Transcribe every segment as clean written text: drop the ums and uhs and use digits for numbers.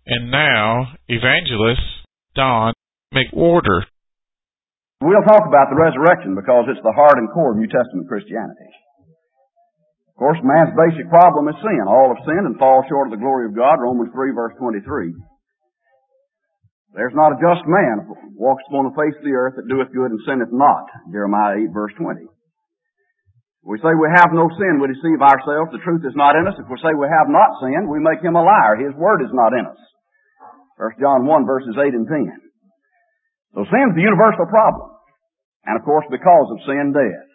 And now, Evangelist Don McWhorter. We'll talk about the resurrection because it's the heart and core of New Testament Christianity. Of course, man's basic problem is sin. All have sinned and fall short of the glory of God, Romans 3, verse 23. There's not a just man who walks upon the face of the earth that doeth good and sinneth not, Jeremiah 8, verse 20. We say we have no sin, we deceive ourselves, the truth is not in us. If we say we have not sinned, we make him a liar. His word is not in us. 1 John 1, verses 8 and 10. So sin's the universal problem. And of course, because of sin, death.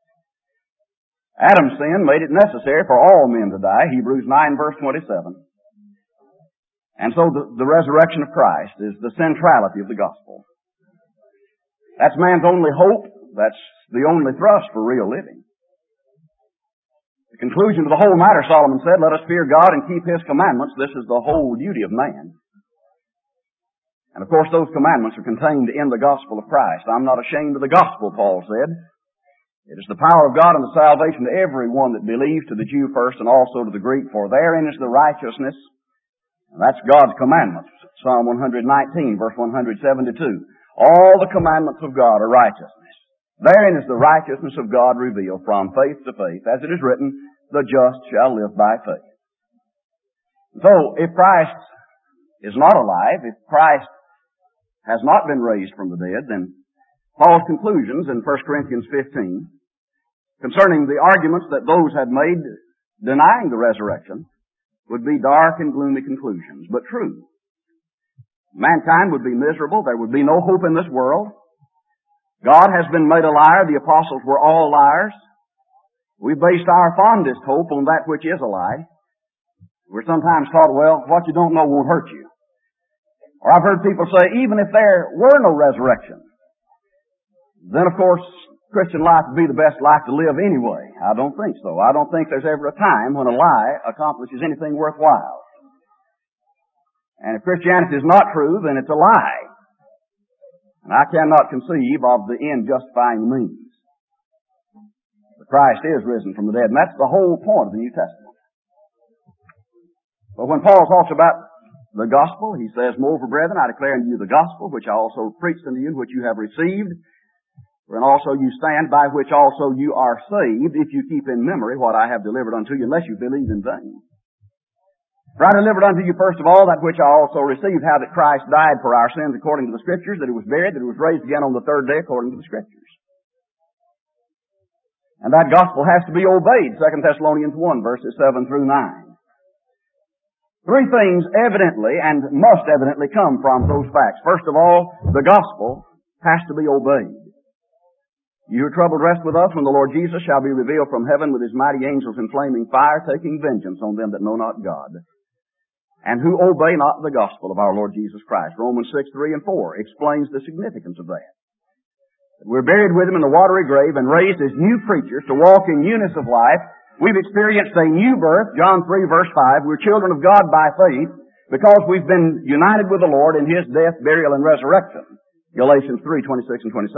Adam's sin made it necessary for all men to die, Hebrews 9, verse 27. And so the resurrection of Christ is the centrality of the gospel. That's man's only hope. That's the only thrust for real living. The conclusion of the whole matter, Solomon said, let us fear God and keep His commandments. This is the whole duty of man. And of course, those commandments are contained in the gospel of Christ. I'm not ashamed of the gospel, Paul said. It is the power of God and the salvation to everyone that believes, to the Jew first and also to the Greek, for therein is the righteousness. And that's God's commandments. Psalm 119, verse 172. All the commandments of God are righteousness. Therein is the righteousness of God revealed from faith to faith. As it is written, the just shall live by faith. So, if Christ is not alive, if Christ has not been raised from the dead, then Paul's conclusions in 1 Corinthians 15 concerning the arguments that those had made denying the resurrection would be dark and gloomy conclusions, but true. Mankind would be miserable. There would be no hope in this world. God has been made a liar. The apostles were all liars. We based our fondest hope on that which is a lie. We're sometimes taught, well, what you don't know won't hurt you. Or I've heard people say, even if there were no resurrection, then of course Christian life would be the best life to live anyway. I don't think so. I don't think there's ever a time when a lie accomplishes anything worthwhile. And if Christianity is not true, then it's a lie. And I cannot conceive of the end justifying the means. But Christ is risen from the dead, and that's the whole point of the New Testament. But when Paul talks about the gospel, he says, moreover, brethren, I declare unto you the gospel, which I also preached unto you, which you have received, and also you stand, by which also you are saved, if you keep in memory what I have delivered unto you, unless you believe in vain. For I delivered unto you first of all that which I also received, how that Christ died for our sins according to the Scriptures, that He was buried, that He was raised again on the third day according to the Scriptures. And that gospel has to be obeyed, 2 Thessalonians 1, verses 7 through 9. Three things evidently and must evidently come from those facts. First of all, the gospel has to be obeyed. You who are troubled, rest with us when the Lord Jesus shall be revealed from heaven with His mighty angels in flaming fire, taking vengeance on them that know not God, and who obey not the gospel of our Lord Jesus Christ. Romans 6, 3 and 4 explains the significance of that. We're buried with Him in the watery grave and raised as new creatures to walk in newness of life. We've experienced a new birth, John 3, verse 5. We're children of God by faith because we've been united with the Lord in His death, burial, and resurrection. Galatians 3, 26 and 27.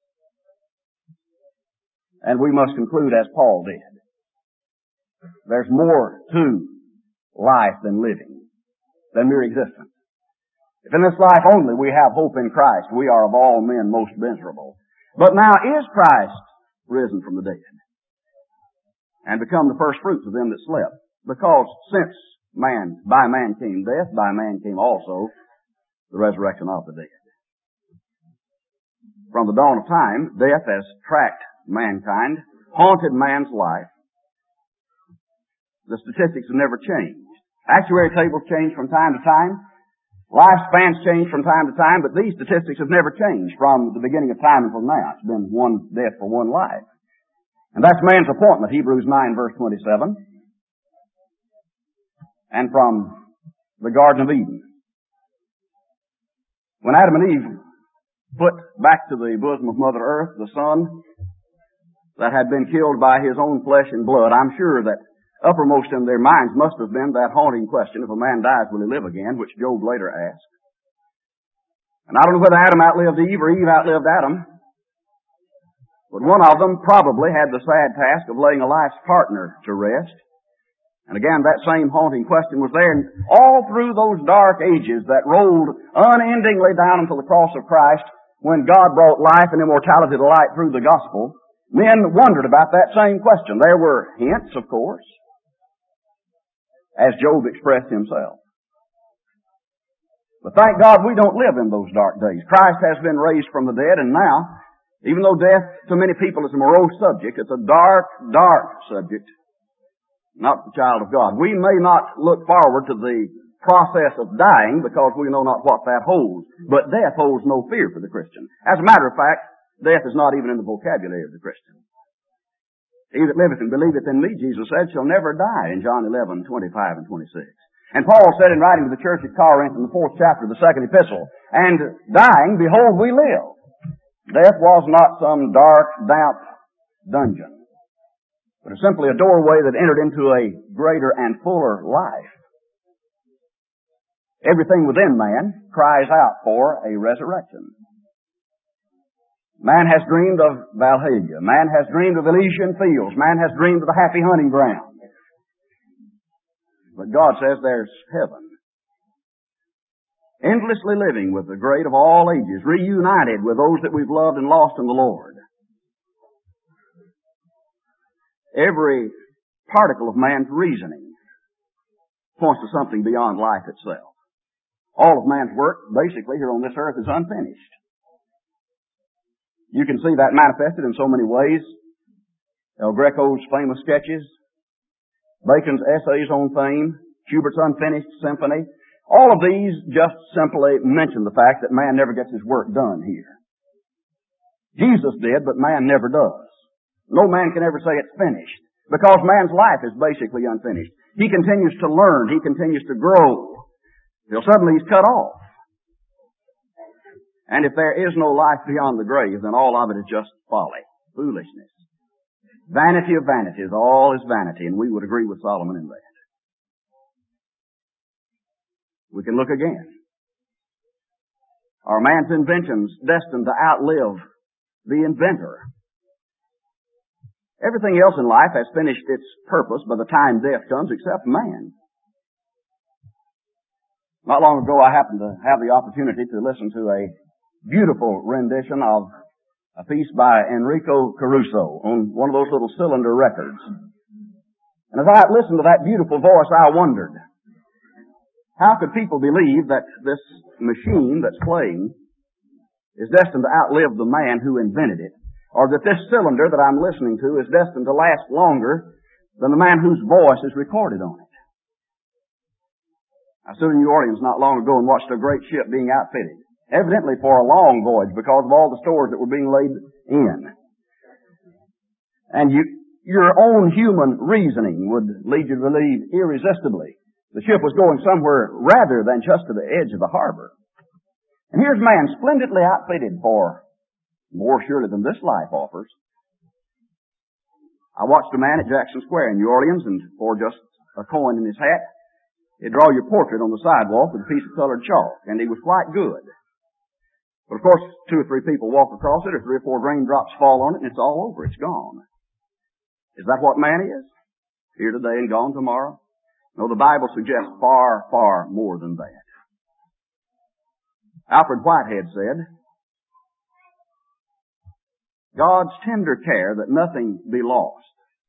And we must conclude as Paul did. There's more to life than living, than mere existence. If in this life only we have hope in Christ, we are of all men most miserable. But now is Christ risen from the dead and become the first fruits of them that slept? Because since by man came death, by man came also the resurrection of the dead. From the dawn of time, death has tracked mankind, haunted man's life. The statistics have never changed. Actuary tables change from time to time. Lifespans change from time to time, but these statistics have never changed from the beginning of time until now. It's been one death for one life. And that's man's appointment, Hebrews 9, verse 27. And from the Garden of Eden. When Adam and Eve put back to the bosom of Mother Earth the son that had been killed by his own flesh and blood, I'm sure that uppermost in their minds must have been that haunting question, if a man dies, will he live again, which Job later asked. And I don't know whether Adam outlived Eve or Eve outlived Adam, but one of them probably had the sad task of laying a life's partner to rest. And again, that same haunting question was there. And all through those dark ages that rolled unendingly down until the cross of Christ, when God brought life and immortality to light through the gospel, men wondered about that same question. There were hints, of course, as Job expressed himself. But thank God we don't live in those dark days. Christ has been raised from the dead, and now, even though death to many people is a morose subject, it's a dark, dark subject, not the child of God. We may not look forward to the process of dying because we know not what that holds, but death holds no fear for the Christian. As a matter of fact, death is not even in the vocabulary of the Christian. He that liveth and believeth in me, Jesus said, shall never die, in John 11:25 and 26. And Paul said in writing to the church at Corinth in the 4th chapter of the 2nd epistle, and dying, behold, we live. Death was not some dark, damp dungeon, but simply a doorway that entered into a greater and fuller life. Everything within man cries out for a resurrection. Man has dreamed of Valhalla. Man has dreamed of Elysian fields. Man has dreamed of the happy hunting ground. But God says there's heaven. Endlessly living with the great of all ages, reunited with those that we've loved and lost in the Lord. Every particle of man's reasoning points to something beyond life itself. All of man's work, basically, here on this earth is unfinished. You can see that manifested in so many ways. El Greco's famous sketches, Bacon's essays on fame, Schubert's unfinished symphony. All of these just simply mention the fact that man never gets his work done here. Jesus did, but man never does. No man can ever say it's finished, because man's life is basically unfinished. He continues to learn. He continues to grow, till suddenly he's cut off. And if there is no life beyond the grave, then all of it is just folly, foolishness. Vanity of vanities, all is vanity, and we would agree with Solomon in that. We can look again. Are man's inventions destined to outlive the inventor? Everything else in life has finished its purpose by the time death comes, except man. Not long ago, I happened to have the opportunity to listen to a beautiful rendition of a piece by Enrico Caruso on one of those little cylinder records. And as I listened to that beautiful voice, I wondered, how could people believe that this machine that's playing is destined to outlive the man who invented it, or that this cylinder that I'm listening to is destined to last longer than the man whose voice is recorded on it? I stood in New Orleans not long ago and watched a great ship being outfitted, evidently for a long voyage because of all the stores that were being laid in. And your own human reasoning would lead you to believe irresistibly the ship was going somewhere rather than just to the edge of the harbor. And here's man splendidly outfitted for more surely than this life offers. I watched a man at Jackson Square in New Orleans, and for just a coin in his hat, he'd draw your portrait on the sidewalk with a piece of colored chalk, and he was quite good. But of course, 2 or 3 people walk across it, or 3 or 4 raindrops fall on it, and it's all over. It's gone. Is that what man is? Here today and gone tomorrow? No, the Bible suggests far, far more than that. Alfred Whitehead said, God's tender care that nothing be lost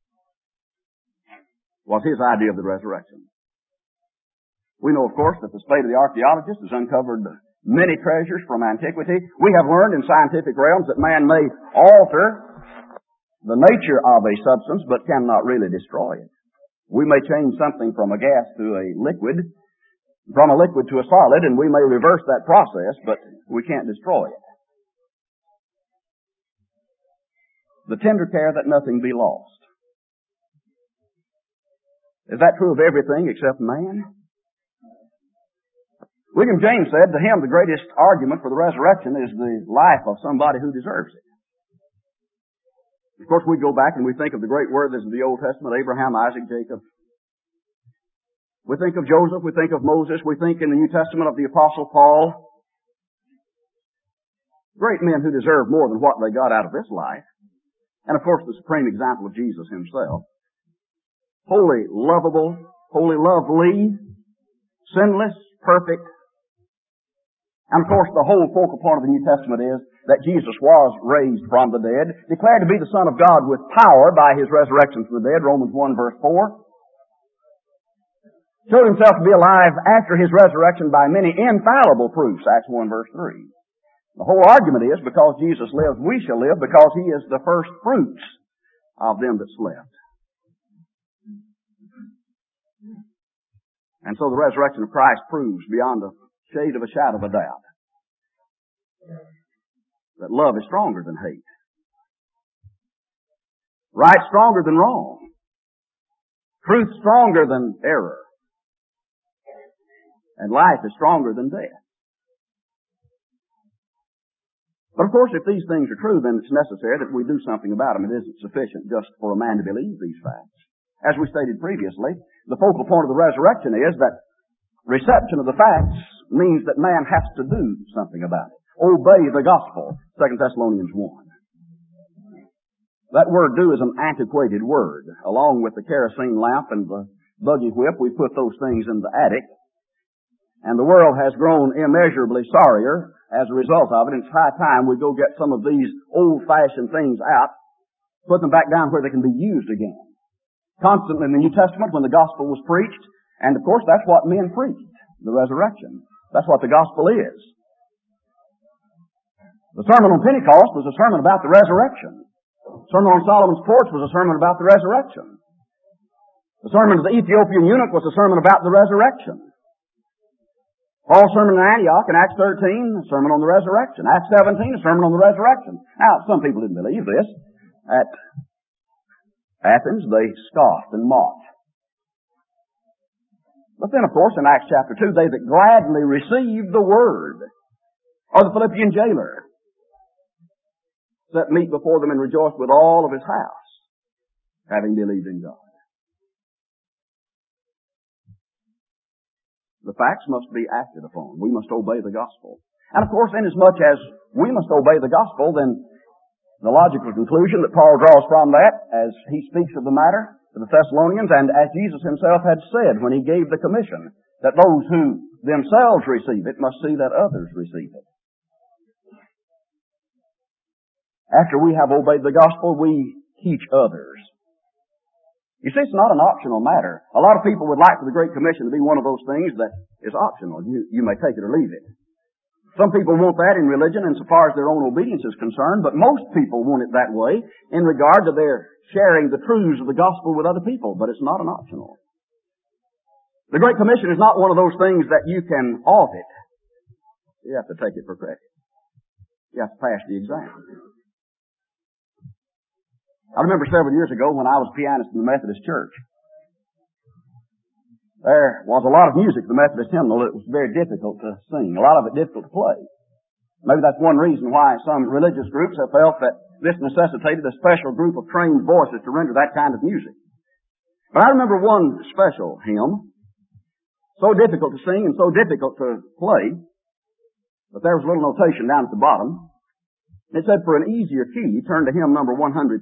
was his idea of the resurrection. We know, of course, that the spade of the archaeologist has uncovered many treasures from antiquity. We have learned in scientific realms that man may alter the nature of a substance, but cannot really destroy it. We may change something from a gas to a liquid, from a liquid to a solid, and we may reverse that process, but we can't destroy it. The tender care that nothing be lost. Is that true of everything except man? William James said, to him the greatest argument for the resurrection is the life of somebody who deserves it. Of course, we go back and we think of the great worthies of the Old Testament, Abraham, Isaac, Jacob. We think of Joseph, we think of Moses, we think in the New Testament of the Apostle Paul. Great men who deserve more than what they got out of this life. And of course, the supreme example of Jesus himself. Holy, lovable, holy, lovely, sinless, perfect. And of course, the whole focal point of the New Testament is that Jesus was raised from the dead, declared to be the Son of God with power by His resurrection from the dead, Romans 1 verse 4. Showed Himself to be alive after His resurrection by many infallible proofs, Acts 1 verse 3. The whole argument is, because Jesus lives, we shall live, because He is the first fruits of them that slept. And so the resurrection of Christ proves beyond a shade of a shadow of a doubt that love is stronger than hate. Right stronger than wrong. Truth stronger than error. And life is stronger than death. But of course, if these things are true, then it's necessary that we do something about them. It isn't sufficient just for a man to believe these facts. As we stated previously, the focal point of the resurrection is that reception of the facts means that man has to do something about it. Obey the gospel, 2 Thessalonians 1. That word do is an antiquated word. Along with the kerosene lamp and the buggy whip, we put those things in the attic. And the world has grown immeasurably sorrier as a result of it. It's high time we go get some of these old-fashioned things out, put them back down where they can be used again. Constantly in the New Testament, when the gospel was preached, and of course that's what men preached, the resurrection. That's what the gospel is. The sermon on Pentecost was a sermon about the resurrection. The sermon on Solomon's porch was a sermon about the resurrection. The sermon of the Ethiopian eunuch was a sermon about the resurrection. Paul's sermon in Antioch in Acts 13, a sermon on the resurrection. Acts 17, a sermon on the resurrection. Now, some people didn't believe this. At Athens, they scoffed and mocked. But then, of course, in Acts chapter 2, they that gladly received the word, or the Philippian jailer, set meat before them and rejoiced with all of his house, having believed in God. The facts must be acted upon. We must obey the gospel. And of course, inasmuch as we must obey the gospel, then the logical conclusion that Paul draws from that, as he speaks of the matter to the Thessalonians, and as Jesus Himself had said when He gave the commission, that those who themselves receive it must see that others receive it. After we have obeyed the gospel, we teach others. You see, it's not an optional matter. A lot of people would like for the Great Commission to be one of those things that is optional. You may take it or leave it. Some people want that in religion insofar as their own obedience is concerned, but most people want it that way in regard to their sharing the truths of the gospel with other people, but it's not an optional. The Great Commission is not one of those things that you can audit. You have to take it for credit. You have to pass the exam. I remember several years ago when I was a pianist in the Methodist Church. There was a lot of music, the Methodist hymnal. It was very difficult to sing, a lot of it difficult to play. Maybe that's one reason why some religious groups have felt that this necessitated a special group of trained voices to render that kind of music. But I remember one special hymn, so difficult to sing and so difficult to play, but there was a little notation down at the bottom. It said, for an easier key, turn to hymn number 143.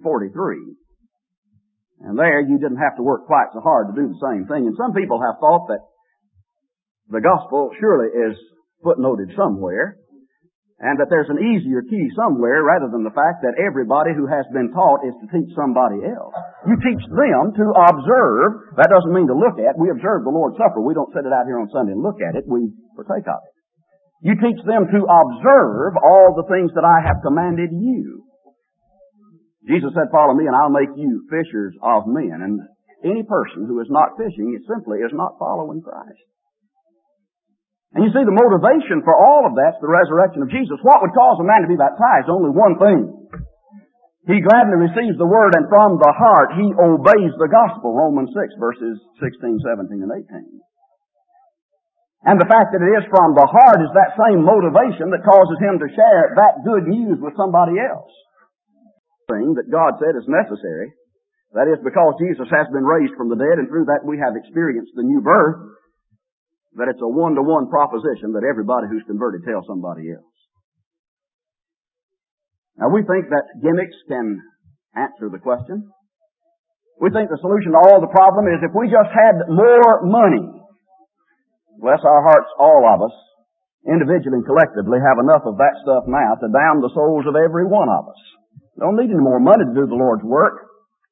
And there you didn't have to work quite so hard to do the same thing. And some people have thought that the gospel surely is footnoted somewhere, and that there's an easier key somewhere rather than the fact that everybody who has been taught is to teach somebody else. You teach them to observe. That doesn't mean to look at. We observe the Lord's Supper. We don't sit it out here on Sunday and look at it. We partake of it. You teach them to observe all the things that I have commanded you. Jesus said, follow me and I'll make you fishers of men. And any person who is not fishing, it simply is not following Christ. And you see, the motivation for all of that's the resurrection of Jesus. What would cause a man to be baptized? Only one thing. He gladly receives the word, and from the heart he obeys the gospel. Romans 6, verses 16, 17, and 18. And the fact that it is from the heart is that same motivation that causes him to share that good news with somebody else. Thing that God said is necessary. That is, because Jesus has been raised from the dead, and through that we have experienced the new birth, that it's a one-to-one proposition that everybody who's converted tells somebody else. Now we think that gimmicks can answer the question. We think the solution to all the problem is if we just had more money. Bless our hearts, all of us, individually and collectively, have enough of that stuff now to damn the souls of every one of us. Don't need any more money to do the Lord's work.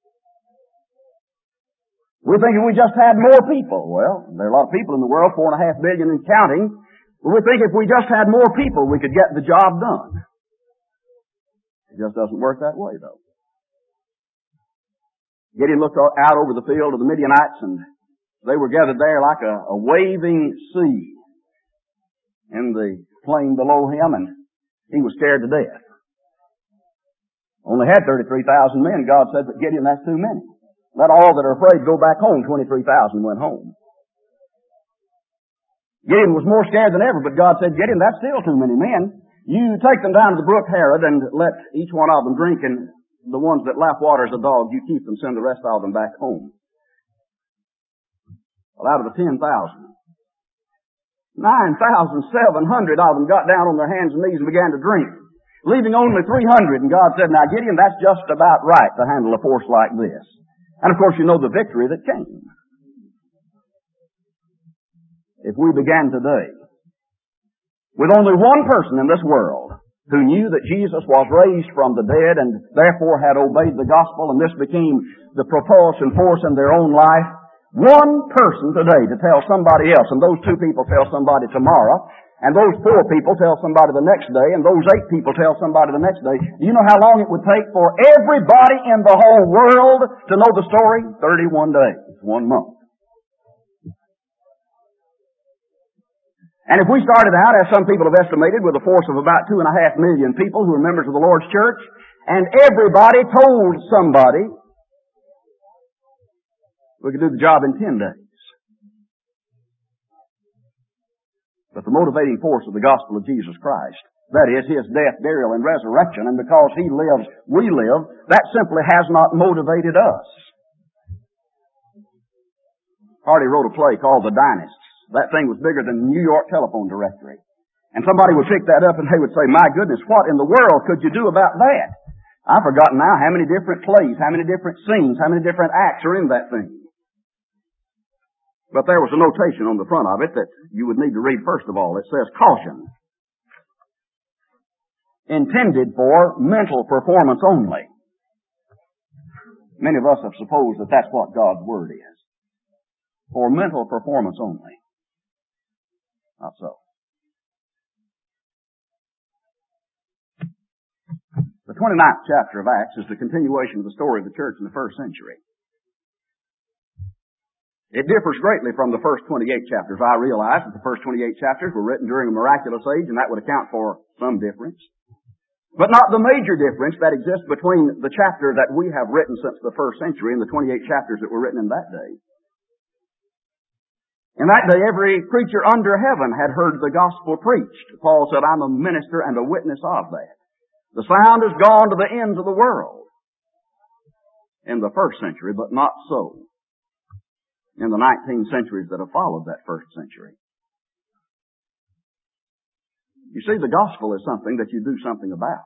We think if we just had more people. Well, there are a lot of people in the world, 4.5 billion and counting. But we think if we just had more people, we could get the job done. It just doesn't work that way, though. Gideon looked out over the field of the Midianites, and they were gathered there like a waving sea in the plain below him, and he was scared to death. Only had 33,000 men. God said, but Gideon, that's too many. Let all that are afraid go back home. 23,000 went home. Gideon was more scared than ever, but God said, Gideon, that's still too many men. You take them down to the brook Harod and let each one of them drink, and the ones that lap water as a dog, you keep them, send the rest of them back home. Well, out of the 10,000, 9,700 of them got down on their hands and knees and began to drink, leaving only 300. And God said, now Gideon, that's just about right to handle a force like this. And of course you know the victory that came. If we began today with only one person in this world who knew that Jesus was raised from the dead and therefore had obeyed the gospel, and this became the propulsion force in their own life, one person today to tell somebody else, and those 2 people tell somebody tomorrow, and those 4 people tell somebody the next day, and those 8 people tell somebody the next day. Do you know how long it would take for everybody in the whole world to know the story? 31 days, 1 month. And if we started out, as some people have estimated, with a force of about 2.5 million people who are members of the Lord's church, and everybody told somebody, we could do the job in 10 days. But the motivating force of the gospel of Jesus Christ, that is, His death, burial, and resurrection, and because He lives, we live, that simply has not motivated us. Hardy wrote a play called The Dynasts. That thing was bigger than the New York telephone directory. And somebody would pick that up and they would say, my goodness, what in the world could you do about that? I've forgotten now how many different plays, how many different scenes, how many different acts are in that thing. But there was a notation on the front of it that you would need to read first of all. It says, caution. Intended for mental performance only. Many of us have supposed that that's what God's Word is. For mental performance only. Not so. The 29th chapter of Acts is the continuation of the story of the church in the first century. It differs greatly from the first 28 chapters. I realize that the first 28 chapters were written during a miraculous age, and that would account for some difference. But not the major difference that exists between the chapter that we have written since the first century and the 28 chapters that were written in that day. In that day, every creature under heaven had heard the gospel preached. Paul said, I'm a minister and a witness of that. The sound has gone to the ends of the world in the first century, but not so in the 19 centuries that have followed that first century. You see, the gospel is something that you do something about.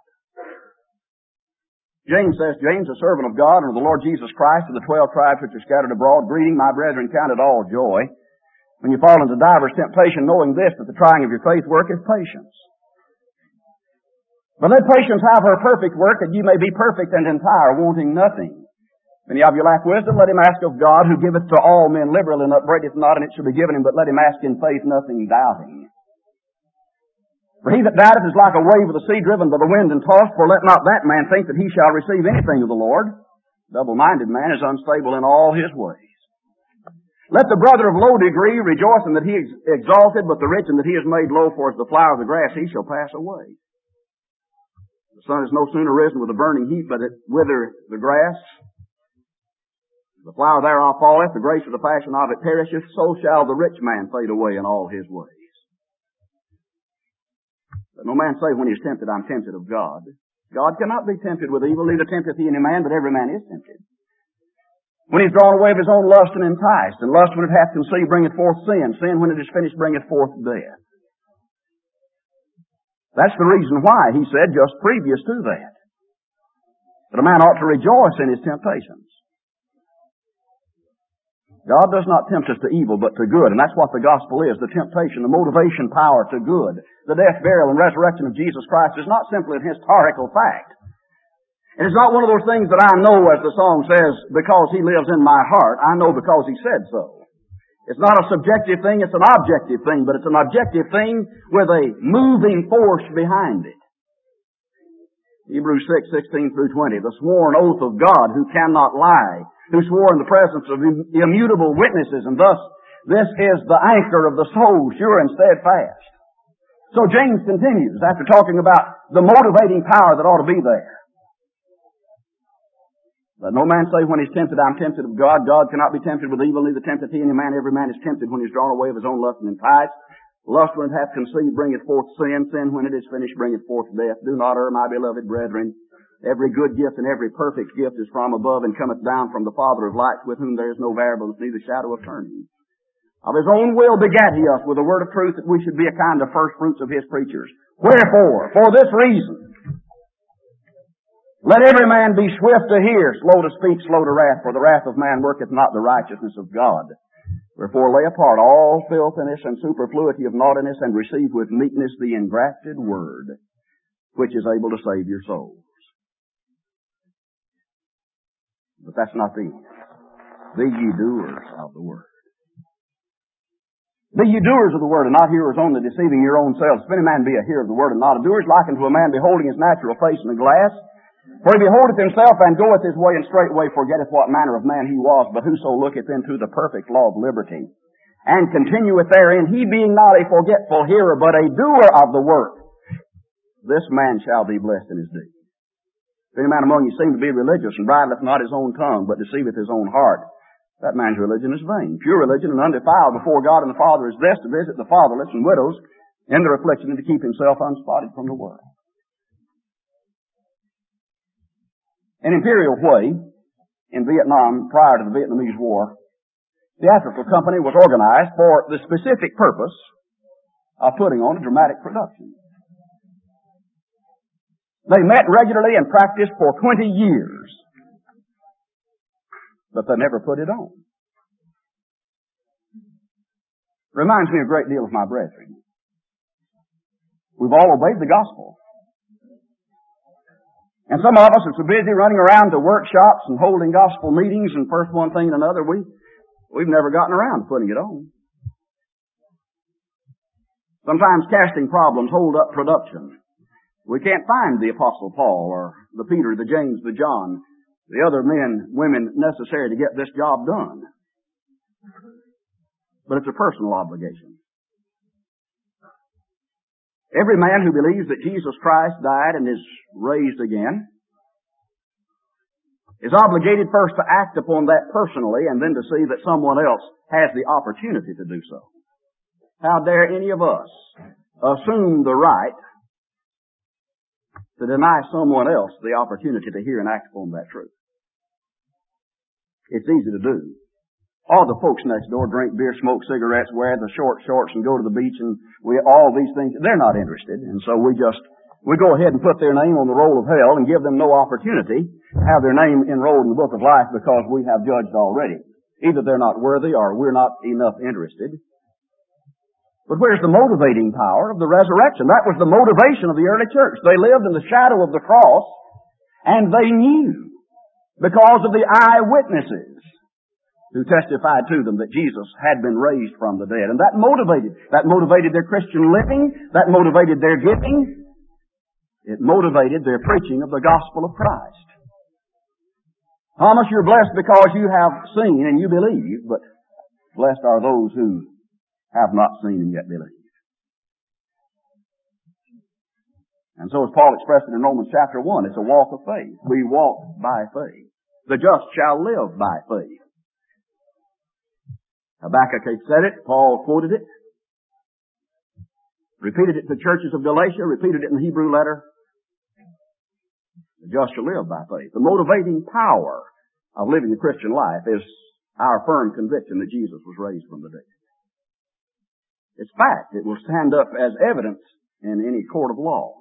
James says, James, a servant of God and of the Lord Jesus Christ, of the 12 tribes which are scattered abroad, greeting my brethren, count it all joy when you fall into divers temptation, knowing this, that the trying of your faith worketh patience. But let patience have her perfect work, that you may be perfect and entire, wanting nothing. If any of you lack wisdom, let him ask of God, who giveth to all men liberally, and upbraideth not, and it shall be given him. But let him ask in faith, nothing doubting. For he that doubteth is like a wave of the sea, driven by the wind and tossed. For let not that man think that he shall receive anything of the Lord. Double-minded man is unstable in all his ways. Let the brother of low degree rejoice in that he is exalted, but the rich in that he is made low, for as the flower of the grass he shall pass away. The sun is no sooner risen with a burning heat, but it wither the grass. The flower thereof falleth, the grace of the passion of it perisheth, so shall the rich man fade away in all his ways. Let no man say when he is tempted, I'm tempted of God. God cannot be tempted with evil, neither tempteth he any man, but every man is tempted. When he is drawn away of his own lust and enticed, and lust when it hath conceived bringeth forth sin, sin when it is finished bringeth forth death. That's the reason why he said just previous to that a man ought to rejoice in his temptations. God does not tempt us to evil, but to good. And that's what the gospel is, the temptation, the motivation power to good. The death, burial, and resurrection of Jesus Christ is not simply an historical fact. It is not one of those things that I know, as the song says, because He lives in my heart. I know because He said so. It's not a subjective thing, it's an objective thing, but it's an objective thing with a moving force behind it. Hebrews 6:16 through 20, the sworn oath of God who cannot lie, who swore in the presence of immutable witnesses, and thus this is the anchor of the soul, sure and steadfast. So James continues, after talking about the motivating power that ought to be there. Let no man say when he's tempted, I'm tempted of God. God cannot be tempted with evil, neither tempteth he any man. Every man is tempted when he's drawn away of his own lust and enticed. Lust, when it hath conceived, bringeth forth sin. Sin, when it is finished, bringeth forth death. Do not err, my beloved brethren. Every good gift and every perfect gift is from above and cometh down from the Father of lights, with whom there is no variableness, neither shadow of turning. Of His own will begat He us with the word of truth, that we should be a kind of first fruits of His creatures. Wherefore, for this reason, let every man be swift to hear, slow to speak, slow to wrath, for the wrath of man worketh not the righteousness of God. Wherefore lay apart all filthiness and superfluity of naughtiness, and receive with meekness the engrafted word, which is able to save your souls. But that's not the end. Be ye doers of the word. Be ye doers of the word, and not hearers only, deceiving your own selves. If any man be a hearer of the word, and not a doer, is likened to a man beholding his natural face in a glass. For he beholdeth himself, and goeth his way, and straightway forgetteth what manner of man he was. But whoso looketh into the perfect law of liberty, and continueth therein, he being not a forgetful hearer, but a doer of the work, this man shall be blessed in his deed. If any man among you seem to be religious, and bridleth not his own tongue, but deceiveth his own heart, that man's religion is vain. Pure religion and undefiled before God and the Father is this, to visit the fatherless and widows in their affliction, and to keep himself unspotted from the world. In Imperial Way, in Vietnam, prior to the Vietnamese War, the theatrical company was organized for the specific purpose of putting on a dramatic production. They met regularly and practiced for 20 years, but they never put it on. Reminds me a great deal of my brethren. We've all obeyed the gospel. And some of us are so busy running around to workshops and holding gospel meetings and first one thing and another, we've never gotten around to putting it on. Sometimes casting problems hold up production. We can't find the Apostle Paul or the Peter, the James, the John, the other men, women necessary to get this job done. But it's a personal obligation. Every man who believes that Jesus Christ died and is raised again is obligated first to act upon that personally, and then to see that someone else has the opportunity to do so. How dare any of us assume the right to deny someone else the opportunity to hear and act upon that truth? It's easy to do. All the folks next door drink beer, smoke cigarettes, wear the short shorts, and go to the beach, and all these things, they're not interested. And so we go ahead and put their name on the roll of hell and give them no opportunity to have their name enrolled in the book of life, because we have judged already. Either they're not worthy or we're not enough interested. But where's the motivating power of the resurrection? That was the motivation of the early church. They lived in the shadow of the cross, and they knew, because of the eyewitnesses who testified to them that Jesus had been raised from the dead. And that motivated their Christian living, that motivated their giving, it motivated their preaching of the gospel of Christ. Thomas, you're blessed because you have seen and you believe, but blessed are those who have not seen and yet believe. And so as Paul expressed it in Romans chapter 1, it's a walk of faith. We walk by faith. The just shall live by faith. Habakkuk said it, Paul quoted it, repeated it to the churches of Galatia, repeated it in the Hebrew letter. The just shall live by faith. The motivating power of living the Christian life is our firm conviction that Jesus was raised from the dead. It's fact. It will stand up as evidence in any court of law.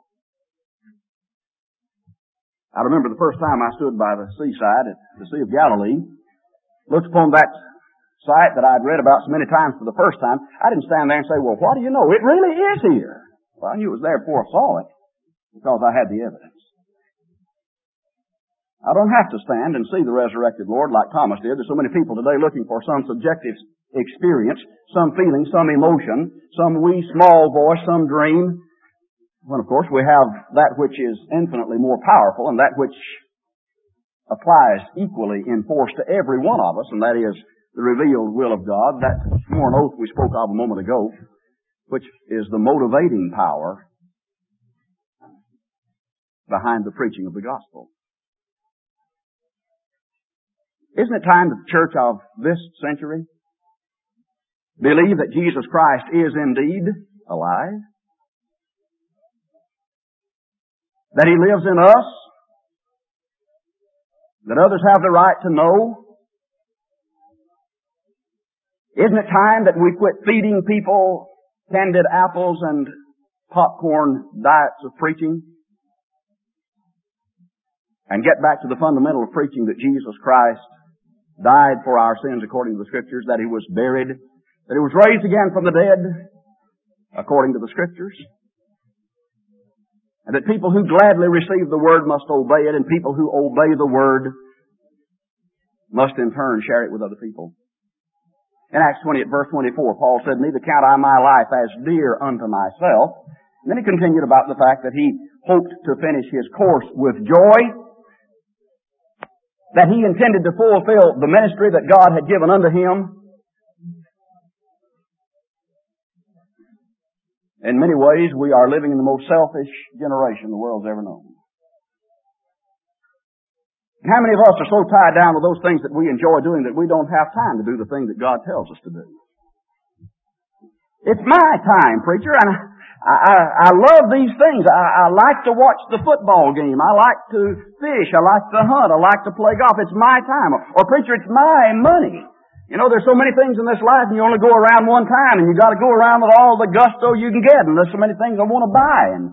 I remember the first time I stood by the seaside at the Sea of Galilee, looked upon that sight that I'd read about so many times for the first time, I didn't stand there and say, well, what do you know? It really is here. Well, I knew it was there before I saw it because I had the evidence. I don't have to stand and see the resurrected Lord like Thomas did. There's so many people today looking for some subjective experience, some feeling, some emotion, some wee small voice, some dream. When, of course, we have that which is infinitely more powerful and that which applies equally in force to every one of us, and that is the revealed will of God, that sworn oath we spoke of a moment ago, which is the motivating power behind the preaching of the gospel. Isn't it time that the church of this century believe that Jesus Christ is indeed alive? That He lives in us? That others have the right to know? Isn't it time that we quit feeding people candied apples and popcorn diets of preaching and get back to the fundamental of preaching that Jesus Christ died for our sins according to the Scriptures, that He was buried, that He was raised again from the dead according to the Scriptures, and that people who gladly receive the Word must obey it, and people who obey the Word must in turn share it with other people. In Acts 20 at verse 24, Paul said, neither count I my life as dear unto myself. And then he continued about the fact that he hoped to finish his course with joy, that he intended to fulfill the ministry that God had given unto him. In many ways, we are living in the most selfish generation the world's ever known. How many of us are so tied down with those things that we enjoy doing that we don't have time to do the thing that God tells us to do? It's my time, preacher, and I love these things. I like to watch the football game. I like to fish. I like to hunt. I like to play golf. It's my time. Or preacher, it's my money. You know, there's so many things in this life and you only go around one time and you got to go around with all the gusto you can get, and there's so many things I want to buy. And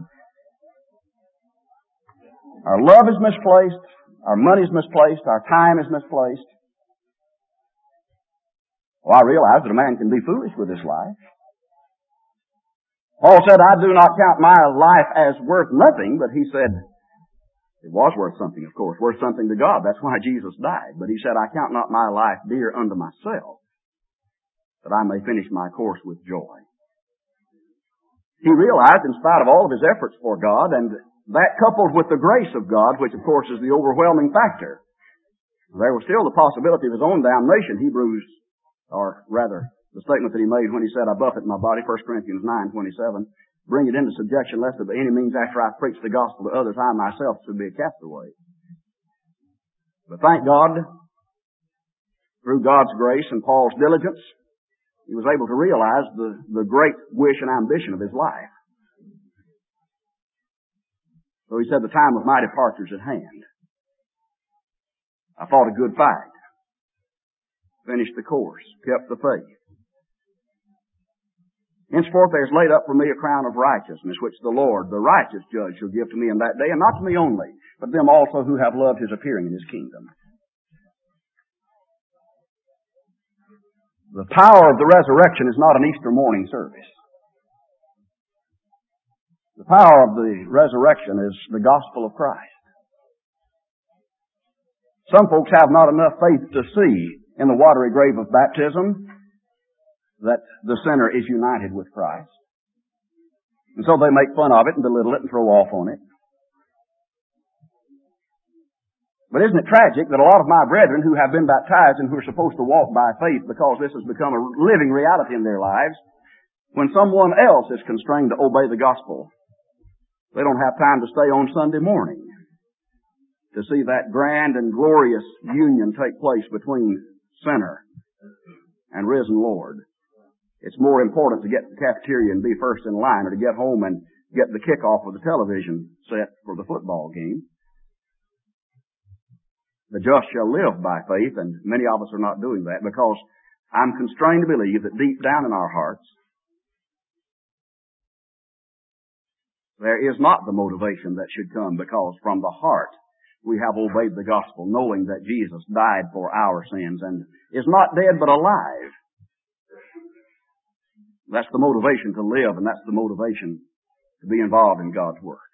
our love is misplaced. Our money is misplaced. Our time is misplaced. Well, I realize that a man can be foolish with his life. Paul said, I do not count my life as worth nothing, but he said, it was worth something, of course, worth something to God. That's why Jesus died. But he said, I count not my life dear unto myself, that I may finish my course with joy. He realized, in spite of all of his efforts for God, and that coupled with the grace of God, which of course is the overwhelming factor, there was still the possibility of his own damnation. Hebrews, or rather, the statement that he made when he said, I buffet my body, 1 Corinthians 9:27, bring it into subjection, lest by any means after I preach the gospel to others, I myself should be a castaway. But thank God, through God's grace and Paul's diligence, he was able to realize the great wish and ambition of his life. So he said, the time of my departure is at hand. I fought a good fight, finished the course, kept the faith. Henceforth there is laid up for me a crown of righteousness, which the Lord, the righteous judge, shall give to me in that day, and not to me only, but them also who have loved his appearing in his kingdom. The power of the resurrection is not an Easter morning service. The power of the resurrection is the gospel of Christ. Some folks have not enough faith to see in the watery grave of baptism that the sinner is united with Christ. And so they make fun of it and belittle it and throw off on it. But isn't it tragic that a lot of my brethren who have been baptized and who are supposed to walk by faith because this has become a living reality in their lives, when someone else is constrained to obey the gospel, they don't have time to stay on Sunday morning to see that grand and glorious union take place between sinner and risen Lord. It's more important to get to the cafeteria and be first in line, or to get home and get the kickoff of the television set for the football game. The just shall live by faith, and many of us are not doing that because I'm constrained to believe that deep down in our hearts there is not the motivation that should come, because from the heart we have obeyed the gospel, knowing that Jesus died for our sins and is not dead but alive. That's the motivation to live, and that's the motivation to be involved in God's work.